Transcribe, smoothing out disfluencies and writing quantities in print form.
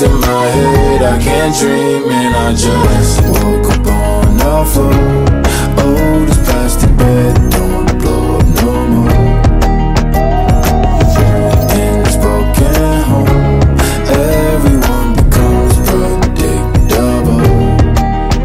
in my head, I can't dream and I just woke up on the floor.